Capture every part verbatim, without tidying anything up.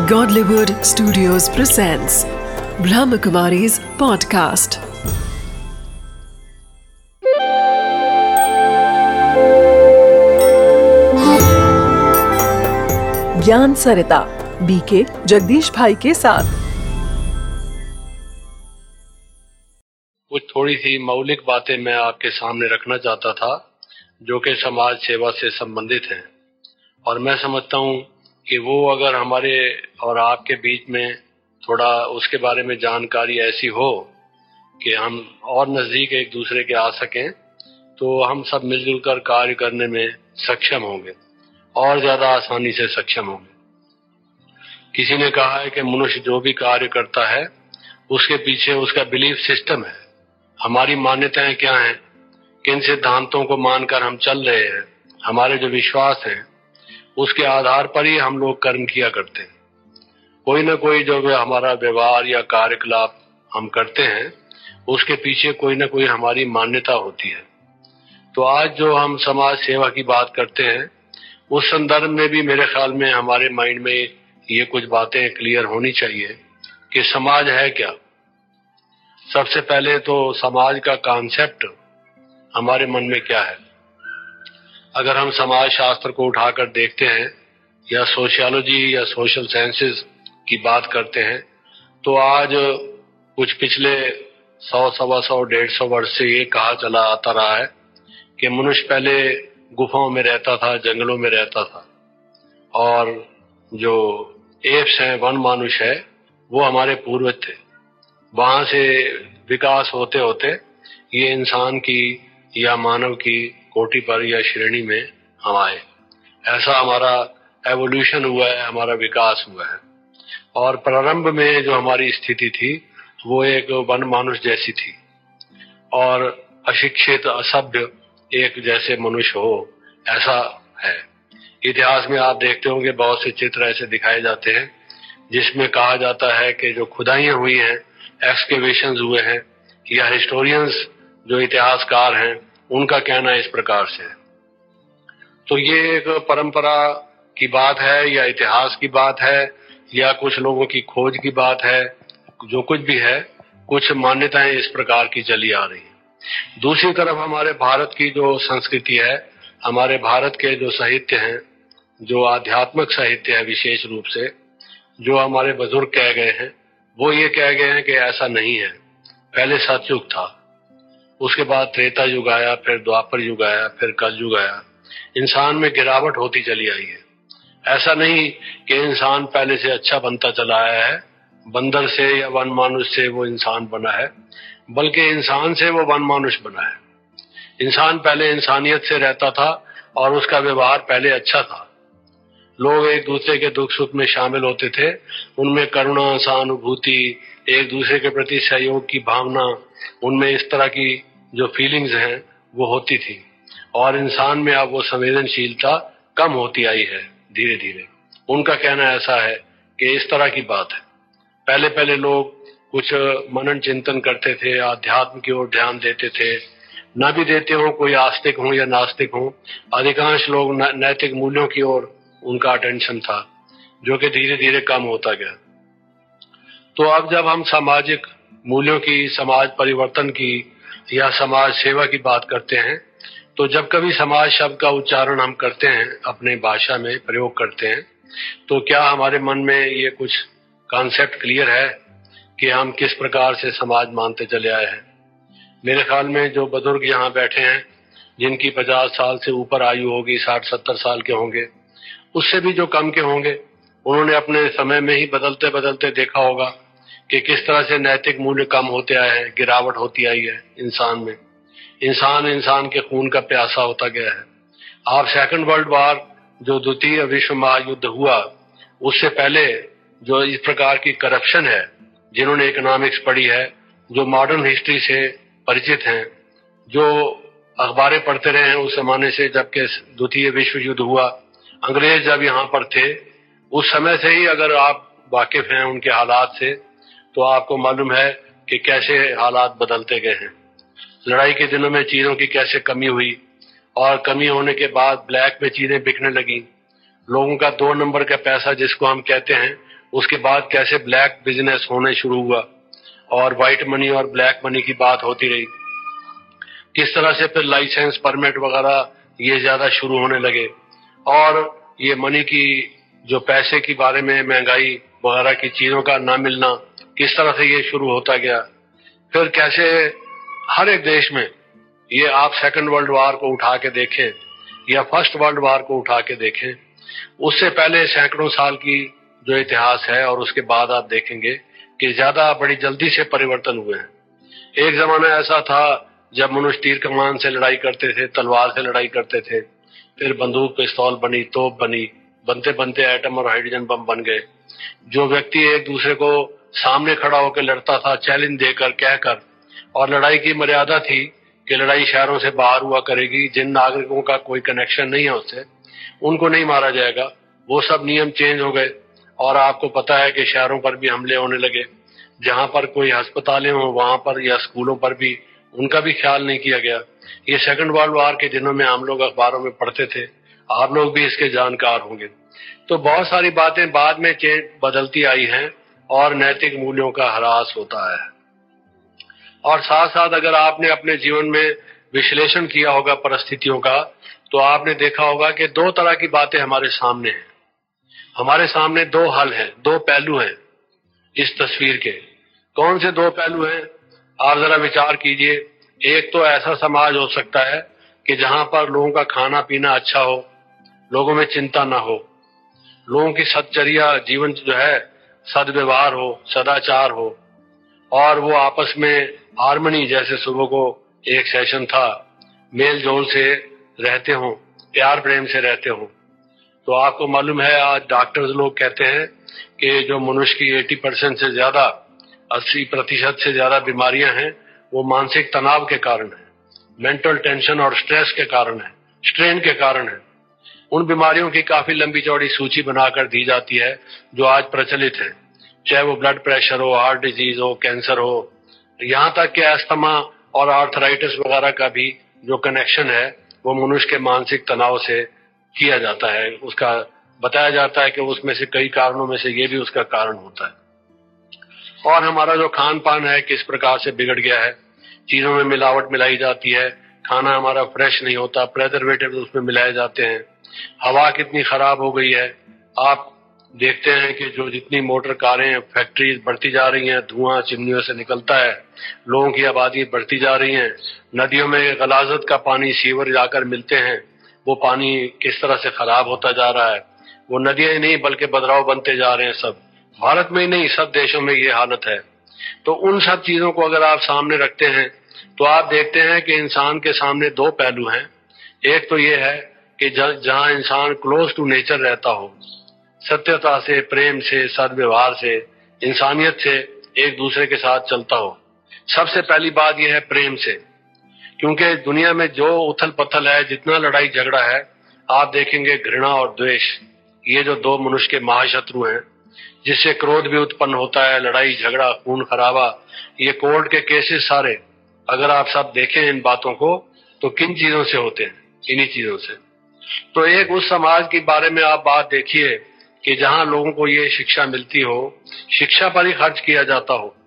Godlywood Studios presents Brahmakumari's podcast. ज्ञान सरिता BK Jagdish भाई के साथ कुछ थोड़ी सी मौलिक बातें मैं आपके सामने रखना चाहता था जो कि समाज सेवा से संबंधित हैं, और मैं समझता हूँ कि वो अगर हमारे और आपके बीच में थोड़ा उसके बारे में जानकारी ऐसी हो कि हम और नजदीक एक दूसरे के आ सकें, तो हम सब मिलजुल कर कार्य करने में सक्षम होंगे और ज्यादा आसानी से सक्षम होंगे। किसी ने कहा है कि मनुष्य जो भी कार्य करता है उसके पीछे उसका बिलीफ सिस्टम है। हमारी मान्यताएं क्या हैं, किन सिद्धांतों को मानकर हम चल रहे हैं, हमारे जो विश्वास हैं उसके आधार पर ही हम लोग कर्म किया करते हैं। कोई ना कोई जो हमारा व्यवहार या कार्यकलाप हम करते हैं उसके पीछे कोई ना कोई हमारी मान्यता होती है। तो आज जो हम समाज सेवा की बात करते हैं उस संदर्भ में भी मेरे ख्याल में हमारे माइंड में ये कुछ बातें क्लियर होनी चाहिए कि समाज है क्या। सबसे पहले तो समाज का कॉन्सेप्ट हमारे मन में क्या है। अगर हम समाज शास्त्र को उठाकर देखते हैं या सोशियोलॉजी या सोशल साइंसेस की बात करते हैं, तो आज कुछ पिछले सौ सवा सौ डेढ़ सौ वर्ष से ये कहा चला आता रहा है कि मनुष्य पहले गुफाओं में रहता था, जंगलों में रहता था, और जो एप्स हैं, वन मानुष है, वो हमारे पूर्वज थे। वहां से विकास होते होते ये इंसान की या मानव की कोटि पर या श्रेणी में हम आए। ऐसा हमारा एवोल्यूशन हुआ है, हमारा विकास हुआ है। और प्रारंभ में जो हमारी स्थिति थी वो एक वन मानुष जैसी थी, और अशिक्षित असभ्य एक जैसे मनुष्य हो, ऐसा है। इतिहास में आप देखते होंगे बहुत से चित्र ऐसे दिखाए जाते हैं जिसमें कहा जाता है कि जो खुदाइयां हुई हैं, एक्सकेवेशंस हुए हैं, या हिस्टोरियंस जो इतिहासकार हैं उनका कहना इस प्रकार से है। तो ये एक परंपरा की बात है या इतिहास की बात है या कुछ लोगों की खोज की बात है, जो कुछ भी है, कुछ मान्यताएं इस प्रकार की चली आ रही हैं। दूसरी तरफ हमारे भारत की जो संस्कृति है, हमारे भारत के जो साहित्य हैं, जो आध्यात्मिक साहित्य है, विशेष रूप से जो हमारे बुजुर्ग कह गए हैं, वो ये कह गए हैं कि ऐसा नहीं है। पहले सतयुग था, उसके बाद त्रेता युग आया, फिर द्वापर युग आया, फिर कल युग आया। इंसान में गिरावट होती चली आई है। ऐसा नहीं कि इंसान पहले से अच्छा बनता चला आया है, बंदर से या वन मानुष से वो इंसान बना है, बल्कि इंसान से वो वन मानुष बना है। इंसान पहले इंसानियत से रहता था और उसका व्यवहार पहले अच्छा था। लोग एक दूसरे के दुख सुख में शामिल होते थे, उनमें करुणा, सहानुभूति, एक दूसरे के प्रति सहयोग की भावना, उनमें इस तरह की जो फीलिंग्स हैं वो होती थी। और इंसान में अब वो संवेदनशीलता कम होती आई है धीरे धीरे। उनका कहना ऐसा है कि इस तरह की बात है। पहले पहले लोग कुछ मनन चिंतन करते थे, आध्यात्म की ओर ध्यान देते थे, न भी देते हो, कोई आस्तिक हो या नास्तिक हो, अधिकांश लोग नैतिक मूल्यों की ओर उनका अटेंशन था, जो कि धीरे धीरे कम होता गया। तो अब जब हम सामाजिक मूल्यों की, समाज परिवर्तन की या समाज सेवा की बात करते हैं, तो जब कभी समाज शब्द का उच्चारण हम करते हैं, अपने भाषा में प्रयोग करते हैं, तो क्या हमारे मन में ये कुछ कॉन्सेप्ट क्लियर है कि हम किस प्रकार से समाज मानते चले आए हैं। मेरे ख्याल में जो बुजुर्ग यहाँ बैठे हैं, जिनकी पचास साल से ऊपर आयु होगी, साठ सत्तर साल के होंगे, उससे भी जो कम के होंगे, उन्होंने अपने समय में ही बदलते बदलते देखा होगा कि किस तरह से नैतिक मूल्य कम होते आए हैं, गिरावट होती आई है इंसान में। इंसान इंसान के खून का प्यासा होता गया है। आप सेकंड वर्ल्ड वॉर, जो द्वितीय विश्व महायुद्ध हुआ, उससे पहले जो इस प्रकार की करप्शन है, जिन्होंने इकोनॉमिक्स पढ़ी है, जो मॉडर्न हिस्ट्री से परिचित हैं, जो अखबारें पढ़ते रहे हैं उस जमाने से, जबकि द्वितीय विश्व युद्ध हुआ, अंग्रेज जब यहाँ पर थे, उस समय से ही अगर आप वाकिफ हैं उनके हालात से, तो आपको मालूम है कि कैसे हालात बदलते गए हैं। लड़ाई के दिनों में चीजों की कैसे कमी हुई, और कमी होने के बाद ब्लैक में चीजें बिकने लगी। लोगों का दो नंबर का पैसा जिसको हम कहते हैं, उसके बाद कैसे ब्लैक बिजनेस होने शुरू हुआ और व्हाइट मनी और ब्लैक मनी की बात होती रही, किस तरह से फिर लाइसेंस परमिट वगैरह ये ज्यादा शुरू होने लगे और ये मनी की जो पैसे की बारे में महंगाई वगैरह की चीजों का ना मिलना, किस तरह से ये शुरू होता गया। फिर कैसे हर एक देश में, ये आप सेकंड वर्ल्ड वॉर को उठा के देखें या फर्स्ट वर्ल्ड वॉर को उठा के देखें, उससे पहले सैकड़ों साल की जो इतिहास है और उसके बाद आप देखेंगे कि ज्यादा बड़ी जल्दी से परिवर्तन हुए हैं। एक जमाना ऐसा था जब मनुष्य तीर कमान से लड़ाई करते थे, तलवार से लड़ाई करते थे, फिर बंदूक पिस्तौल बनी, तोप बनी, बनते बनते एटम और हाइड्रोजन बम बन गए। जो व्यक्ति एक दूसरे को सामने खड़ा होकर लड़ता था, चैलेंज देकर कहकर, और लड़ाई की मर्यादा थी कि लड़ाई शहरों से बाहर हुआ करेगी, जिन नागरिकों का कोई कनेक्शन नहीं है उससे उनको नहीं मारा जाएगा, वो सब नियम चेंज हो गए और आपको पता है कि शहरों पर भी हमले होने लगे। जहां पर कोई अस्पतालें हो वहां पर या स्कूलों पर भी उनका भी ख्याल नहीं किया गया। ये सेकंड वर्ल्ड वॉर के दिनों में हम लोग अखबारों में पढ़ते थे, आप लोग भी इसके जानकार होंगे। तो बहुत सारी बातें बाद में चेंज बदलती आई हैं और नैतिक मूल्यों का ह्रास होता है। और साथ साथ अगर आपने अपने जीवन में विश्लेषण किया होगा परिस्थितियों का, तो आपने देखा होगा कि दो तरह की बातें हमारे सामने हैं। हमारे सामने दो हल हैं, दो पहलू हैं इस तस्वीर के। कौन से दो पहलू हैं आप जरा विचार कीजिए। एक तो ऐसा समाज हो सकता है कि जहां पर लोगों का खाना पीना अच्छा हो, लोगों में चिंता ना हो, लोगों की सच्चर्या जीवन जो है सदव्यवहार हो, सदाचार हो, और वो आपस में हार्मनी, जैसे सुबह को एक सेशन था, मेल जोल से रहते हो, प्यार प्रेम से रहते हो। तो आपको मालूम है आज डॉक्टर्स लोग कहते हैं कि जो मनुष्य की अस्सी परसेंट से ज्यादा अस्सी प्रतिशत से ज्यादा बीमारियां हैं वो मानसिक तनाव के कारण है, मेंटल टेंशन और स्ट्रेस के कारण है, स्ट्रेन के कारण है। उन बीमारियों की काफी लंबी चौड़ी सूची बनाकर दी जाती है जो आज प्रचलित है, चाहे वो ब्लड प्रेशर हो, हार्ट डिजीज हो, कैंसर हो, यहाँ तक कि अस्थमा और आर्थराइटिस वगैरह का भी जो कनेक्शन है वो मनुष्य के मानसिक तनाव से किया जाता है। उसका बताया जाता है कि उसमें से कई कारणों में से ये भी उसका कारण होता है। और हमारा जो खान पान है किस प्रकार से बिगड़ गया है, चीजों में मिलावट मिलाई जाती है, खाना हमारा फ्रेश नहीं होता, प्रेजर्वेटिव उसमें मिलाए जाते हैं, हवा कितनी खराब हो गई है। आप देखते हैं कि जो जितनी मोटर कारें, फैक्ट्रीज बढ़ती जा रही हैं, धुआं चिमनियों से निकलता है, लोगों की आबादी बढ़ती जा रही है, नदियों में गलाजत का पानी सीवर जाकर मिलते हैं, वो पानी किस तरह से खराब होता जा रहा है। वो नदियां ही नहीं बल्कि बदराव बनते जा रहे हैं। सब भारत में ही नहीं, सब देशों में ये हालत है। तो उन सब चीजों को अगर आप सामने रखते हैं तो आप देखते हैं कि इंसान के सामने दो पहलू हैं। एक तो ये है कि जहां इंसान क्लोज टू नेचर रहता हो, सत्यता से, प्रेम से, सद्व्यवहार से, इंसानियत से एक दूसरे के साथ चलता हो। सबसे पहली बात यह है प्रेम से, क्योंकि दुनिया में जो उथल पथल है, जितना लड़ाई झगड़ा है, आप देखेंगे घृणा और द्वेष, ये जो दो मनुष्य के महाशत्रु हैं, जिससे क्रोध भी उत्पन्न होता है, लड़ाई झगड़ा, खून खराबा, ये कोर्ट के केसेस सारे अगर आप सब देखें इन बातों को तो किन चीजों से होते हैं, इन्हीं चीजों से। तो एक उस समाज के बारे में आप बात देखिए कि जहां लोगों को ये शिक्षा मिलती हो, शिक्षा पर ही खर्च किया जाता हो,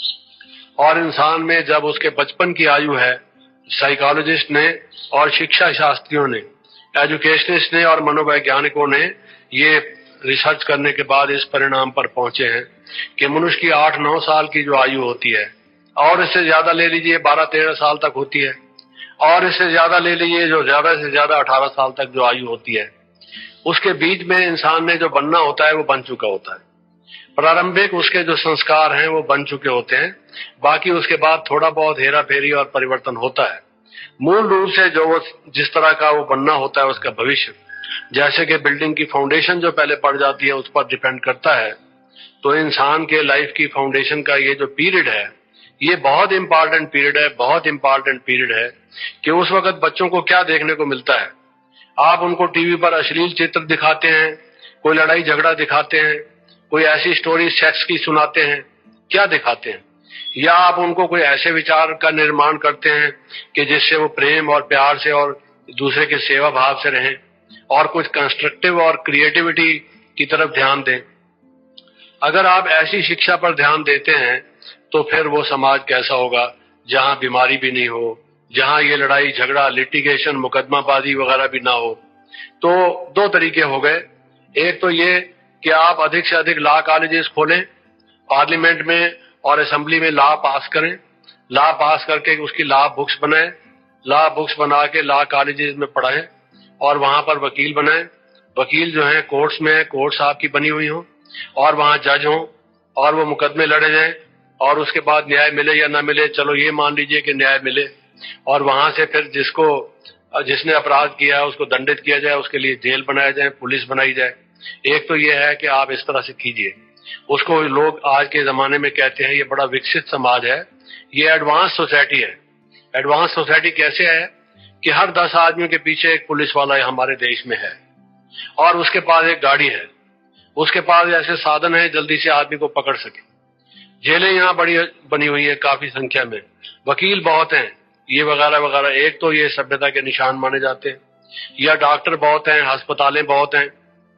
और इंसान में जब उसके बचपन की आयु है, साइकोलॉजिस्ट ने और शिक्षा शास्त्रियों ने, एजुकेशनिस्ट ने और मनोवैज्ञानिकों ने ये रिसर्च करने के बाद इस परिणाम पर पहुंचे हैं कि मनुष्य की आठ नौ साल की जो आयु होती है, और इससे ज्यादा ले लीजिए बारह तेरह साल तक होती है, और इससे ज्यादा ले लीजिए जो ज्यादा से ज्यादा अठारह साल तक जो आयु होती है, उसके बीच में इंसान ने जो बनना होता है वो बन चुका होता है। प्रारंभिक उसके जो संस्कार हैं वो बन चुके होते हैं, बाकी उसके बाद थोड़ा बहुत हेरा फेरी और परिवर्तन होता है। मूल रूप से जो वो जिस तरह का वो बनना होता है उसका भविष्य, जैसे कि बिल्डिंग की फाउंडेशन जो पहले पड़ जाती है उस पर डिपेंड करता है। तो इंसान के लाइफ की फाउंडेशन का ये जो पीरियड है, ये बहुत इंपॉर्टेंट पीरियड है, बहुत इंपॉर्टेंट पीरियड है कि उस वक्त बच्चों को क्या देखने को मिलता है। आप उनको टीवी पर अश्लील चित्र दिखाते हैं, कोई लड़ाई झगड़ा दिखाते हैं, कोई ऐसी स्टोरी सेक्स की सुनाते हैं, क्या दिखाते हैं? या आप उनको कोई ऐसे विचार का निर्माण करते हैं कि जिससे वो प्रेम और प्यार से और दूसरे के सेवा भाव से रहें और कुछ कंस्ट्रक्टिव और क्रिएटिविटी की तरफ ध्यान दें। अगर आप ऐसी शिक्षा पर ध्यान देते हैं तो फिर वो समाज कैसा होगा जहां बीमारी भी नहीं हो, जहां ये लड़ाई झगड़ा लिटिगेशन मुकदमाबाजी वगैरह भी ना हो। तो दो तरीके हो गए। एक तो ये कि आप अधिक से अधिक लॉ कॉलेजेस खोलें, पार्लियामेंट में और असेंबली में लॉ पास करें, लॉ पास करके उसकी लॉ बुक्स बनाएं, लॉ बुक्स बना के लॉ कॉलेजेस में पढ़ाएं और वहां पर वकील बनाएं। वकील जो है कोर्ट्स में, कोर्ट्स आपकी बनी हुई हो और वहां जज हो और वो मुकदमे लड़े जाएं और उसके बाद न्याय मिले या ना मिले, चलो ये मान लीजिए कि न्याय मिले, और वहां से फिर जिसको जिसने अपराध किया है उसको दंडित किया जाए, उसके लिए जेल बनाया जाए, पुलिस बनाई जाए। एक तो ये है कि आप इस तरह से कीजिए। उसको लोग आज के जमाने में कहते हैं ये बड़ा विकसित समाज है, ये एडवांस सोसाइटी है। एडवांस सोसाइटी कैसे है कि हर दस आदमियों के पीछे एक पुलिस वाला हमारे देश में है और उसके पास एक गाड़ी है, उसके पास ऐसे साधन है जल्दी से आदमी को पकड़ सके। जेलें यहाँ बड़ी बनी हुई है काफी संख्या में, वकील बहुत हैं, ये वगैरह वगैरह। एक तो ये सभ्यता के निशान माने जाते हैं। या डॉक्टर बहुत हैं, अस्पतालें बहुत हैं,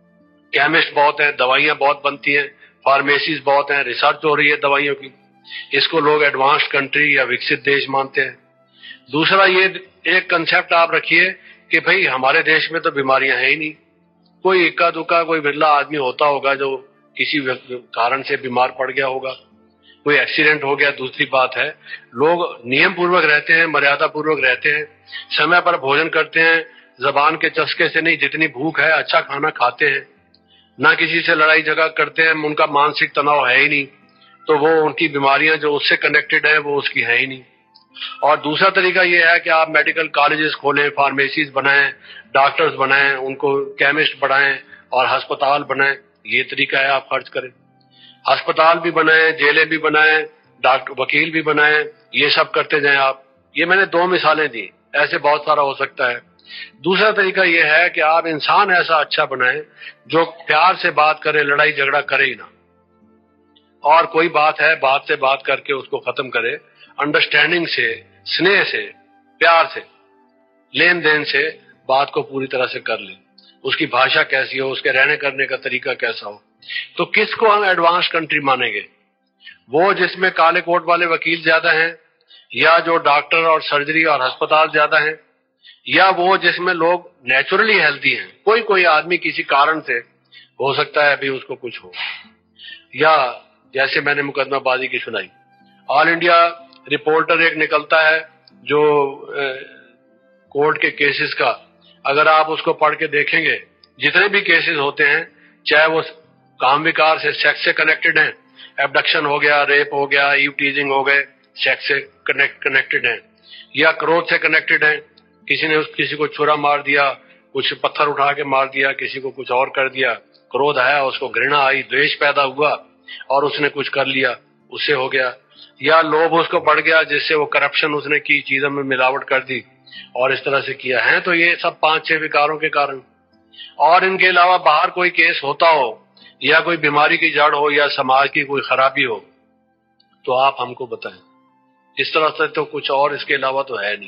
केमिस्ट बहुत हैं, दवाइयां बहुत बनती हैं, फार्मेसीज बहुत हैं, रिसर्च हो रही है दवाइयों की। इसको लोग एडवांस्ड कंट्री या विकसित देश मानते हैं। दूसरा ये एक कंसेप्ट आप रखिए कि भाई हमारे देश में तो बीमारियां हैं ही नहीं, कोई इक्का दुक्का कोई बिरला आदमी होता होगा जो किसी कारण से बीमार पड़ गया होगा, कोई एक्सीडेंट हो गया। दूसरी बात है लोग नियम पूर्वक रहते हैं, मर्यादा पूर्वक रहते हैं, समय पर भोजन करते हैं, जबान के चस्के से नहीं, जितनी भूख है अच्छा खाना खाते हैं, ना किसी से लड़ाई झगड़ा करते हैं, उनका मानसिक तनाव है ही नहीं, तो वो उनकी बीमारियां जो उससे कनेक्टेड है वो उसकी है ही नहीं। और दूसरा तरीका ये है कि आप मेडिकल कॉलेजेस खोलें, फार्मेसीज बनाएं, डॉक्टर्स बनाएं, उनको केमिस्ट बनाएं और अस्पताल बनाएं। ये तरीका है आप खर्च करें, अस्पताल भी बनाएं, जेलें भी बनाएं, डॉक्टर वकील भी बनाएं, ये सब करते जाएं आप। ये मैंने दो मिसालें दी, ऐसे बहुत सारा हो सकता है। दूसरा तरीका ये है कि आप इंसान ऐसा अच्छा बनाएं जो प्यार से बात करे, लड़ाई झगड़ा करे ही ना, और कोई बात है बात से बात करके उसको खत्म करे, अंडरस्टैंडिंग से, स्नेह से, प्यार से, लेन देन से बात को पूरी तरह से कर ले। उसकी भाषा कैसी हो, उसके रहने करने का तरीका कैसा हो। तो किसको हम एडवांस कंट्री मानेंगे? वो जिसमें काले कोट वाले वकील ज्यादा हैं, या जो डॉक्टर और सर्जरी और अस्पताल ज्यादा हैं, या वो जिसमें लोग नेचुरली हेल्दी हैं। कोई कोई आदमी किसी कारण से हो सकता है भी उसको कुछ हो, या जैसे मैंने मुकदमाबाजी की सुनाई, ऑल इंडिया रिपोर्टर एक निकलता है जो ए, कोर्ट के केसेस का, अगर आप उसको पढ़ के देखेंगे, जितने भी केसेस होते हैं, चाहे वो काम विकार से, सेक्स से कनेक्टेड हैं, एब्डक्शन हो गया, रेप हो गया, ईव टीजिंग हो गए, सेक्स से कनेक्ट कनेक्टेड हैं, या क्रोध से कनेक्टेड हैं, किसी ने उस किसी को छुरा मार दिया, कुछ पत्थर उठा के मार दिया, किसी को कुछ और कर दिया, क्रोध आया, उसको घृणा आई, द्वेष पैदा हुआ और उसने कुछ कर लिया, उससे हो गया। या लोभ उसको बढ़ गया जिससे वो करप्शन उसने की, चीजों में मिलावट कर दी और इस तरह से किया है। तो ये सब पांच छह विकारों के कारण। और इनके अलावा बाहर कोई केस होता हो, या कोई बीमारी की जड़ हो, या समाज की कोई खराबी हो, तो आप हमको बताएं। इस तरह से तो कुछ और इसके अलावा तो है नहीं।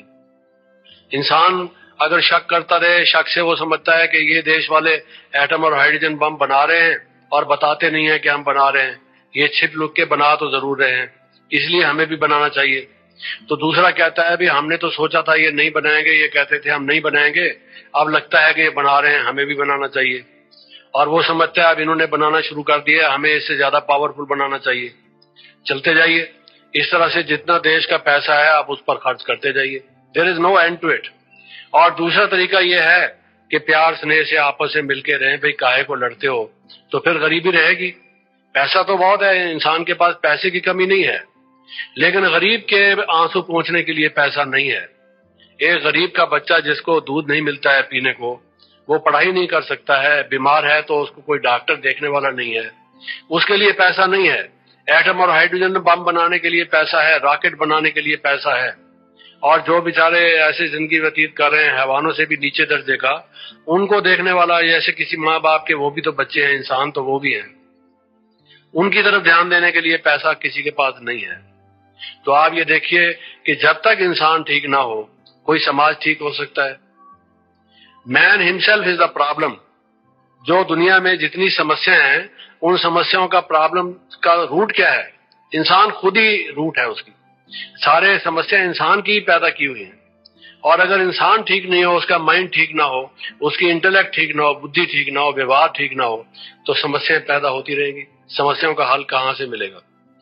इंसान अगर शक करता रहे, शक से वो समझता है कि ये देश वाले एटम और हाइड्रोजन बम बना रहे हैं और बताते नहीं है कि हम बना रहे हैं, ये छिप लुक के बना तो जरूर रहे हैं, इसलिए हमें भी बनाना चाहिए। तो दूसरा कहता है भी हमने तो सोचा था ये नहीं बनाएंगे, ये कहते थे हम नहीं बनाएंगे, अब लगता है कि ये बना रहे हैं, हमें भी बनाना चाहिए। और वो समझते हैं अब इन्होंने बनाना शुरू कर दिया, हमें इससे ज्यादा पावरफुल बनाना चाहिए। चलते जाइए, इस तरह से जितना देश का पैसा है आप उस पर खर्च करते जाइए, there is no end to it. और दूसरा तरीका यह है कि प्यार स्नेह से आपस में मिलके रहें। भाई काहे को लड़ते हो, तो फिर गरीबी रहेगी। पैसा तो बहुत है, इंसान के पास पैसे की कमी नहीं है, लेकिन गरीब के आंसू पोंछने के लिए पैसा नहीं है। एक गरीब का बच्चा जिसको दूध नहीं मिलता है पीने को, वो पढ़ाई नहीं कर सकता है, बीमार है तो उसको कोई डॉक्टर देखने वाला नहीं है, उसके लिए पैसा नहीं है। एटम और हाइड्रोजन बम बनाने के लिए पैसा है, रॉकेट बनाने के लिए पैसा है। और जो बेचारे ऐसे जिंदगी व्यतीत कर रहे हैं हैवानों से भी नीचे दर्जे का, उनको देखने वाला जैसे किसी माँ बाप के, वो भी तो बच्चे हैं, इंसान तो वो भी हैं, उनकी तरफ ध्यान देने के लिए पैसा किसी के पास नहीं है। तो आप ये देखिए कि जब तक इंसान ठीक ना हो कोई समाज ठीक हो सकता है? Man himself is the problem, जो दुनिया में जितनी समस्याएं हैं, उन समस्याओं का प्रॉब्लम का रूट क्या है? इंसान खुद ही रूट है उसकी। सारे समस्या इंसान की ही पैदा की हुई है। और अगर इंसान ठीक नहीं हो, उसका माइंड ठीक ना हो, उसकी इंटेलेक्ट ठीक ना हो, बुद्धि ठीक ना हो, व्यवहार ठीक ना हो, तो समस्याएं पैदा होती रहेंगी। समस्याओं का हल कहां से मिलेगा?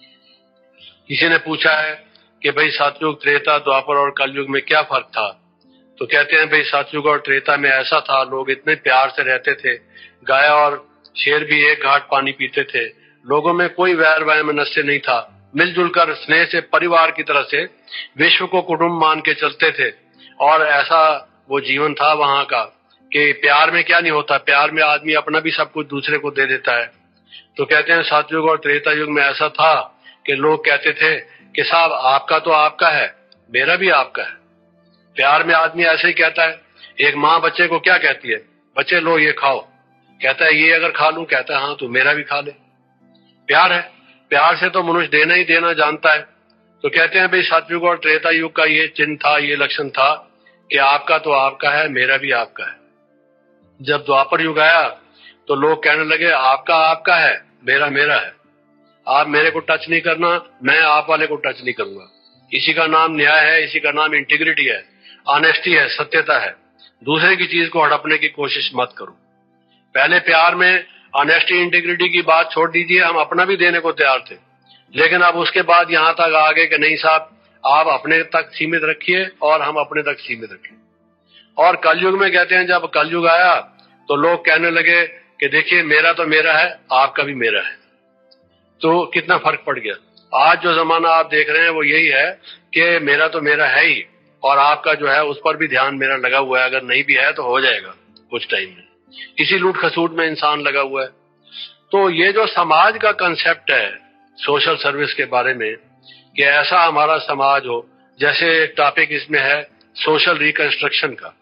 किसी ने पूछा है कि भाई सतयुग, त्रेता, द्वापर और कलयुग में क्या फर्क था? तो कहते हैं भाई सतयुग और त्रेता में ऐसा था, लोग इतने प्यार से रहते थे, गाय और शेर भी एक घाट पानी पीते थे, लोगों में कोई वैर वैमनस्य नहीं था, मिलजुल कर स्नेह से परिवार की तरह से विश्व को कुटुंब मान के चलते थे। और ऐसा वो जीवन था वहां का कि प्यार में क्या नहीं होता, प्यार में आदमी अपना भी सब कुछ दूसरे को दे देता है। तो कहते हैं सतयुग और त्रेता युग में ऐसा था कि लोग कहते थे कि साहब आपका तो आपका है, मेरा भी आपका है। प्यार में आदमी ऐसे ही कहता है। एक माँ बच्चे को क्या कहती है? बच्चे लो ये खाओ। कहता है ये अगर खा लूं, कहता है हाँ तू मेरा भी खा ले। प्यार है। प्यार से तो मनुष्य देना ही देना जानता है। तो कहते हैं भाई सतयुग और त्रेता युग का ये चिन्ह था, ये लक्षण था कि आपका तो आपका है, मेरा भी आपका है। जब द्वापर युग आया तो लोग कहने लगे आपका आपका है, मेरा मेरा है, आप मेरे को टच नहीं करना, मैं आप वाले को टच नहीं करूंगा। इसी का नाम न्याय है, इसी का नाम इंटीग्रिटी है, ऑनेस्टी है, सत्यता है। दूसरे की चीज को हड़पने की कोशिश मत करो। पहले प्यार में ऑनेस्टी इंटीग्रिटी की बात छोड़ दीजिए, हम अपना भी देने को तैयार थे, लेकिन अब उसके बाद यहां तक आ गए कि नहीं साहब आप अपने तक सीमित रखिए और हम अपने तक सीमित रखें। और कलयुग में कहते हैं जब कलयुग आया तो लोग कहने लगे कि देखिए मेरा तो मेरा है, आपका भी मेरा है। तो कितना फर्क पड़ गया। आज जो जमाना आप देख रहे हैं वो यही है कि मेरा तो मेरा है ही, और आपका जो है उस पर भी ध्यान मेरा लगा हुआ है, अगर नहीं भी है तो हो जाएगा कुछ टाइम में। इसी लूट खसूट में इंसान लगा हुआ है। तो ये जो समाज का कंसेप्ट है सोशल सर्विस के बारे में, कि ऐसा हमारा समाज हो, जैसे एक टॉपिक इसमें है सोशल रिकंस्ट्रक्शन का,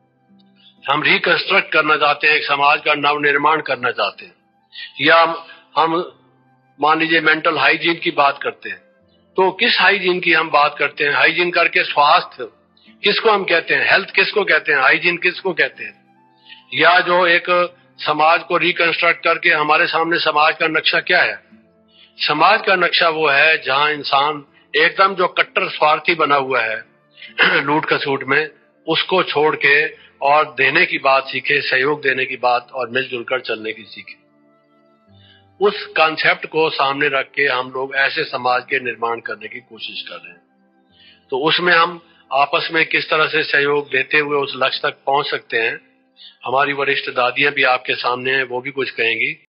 हम रिकंस्ट्रक्ट करना चाहते हैं, एक समाज का नवनिर्माण करना चाहते हैं, या हम, हम मान लीजिए मेंटल हाइजीन की बात करते हैं। तो किस हाइजीन की हम बात करते हैं? हाइजीन करके स्वास्थ्य किसको हम कहते हैं? हेल्थ किसको कहते हैं? हाइजीन किसको कहते हैं? या जो एक समाज को रिकंस्ट्रक्ट करके हमारे सामने समाज का नक्शा क्या है? समाज का नक्शा वो है जहां इंसान एकदम जो कट्टर स्वार्थी बना हुआ है लूट खसूट में, उसको छोड़ के और देने की बात सीखे, सहयोग देने की बात और मिलजुल कर चलने की सीखे। उस कॉन्सेप्ट को सामने रख के हम लोग ऐसे समाज के निर्माण करने की कोशिश कर रहे हैं। तो उसमें हम आपस में किस तरह से सहयोग देते हुए उस लक्ष्य तक पहुंच सकते हैं, हमारी वरिष्ठ दादियां भी आपके सामने हैं, वो भी कुछ कहेंगी।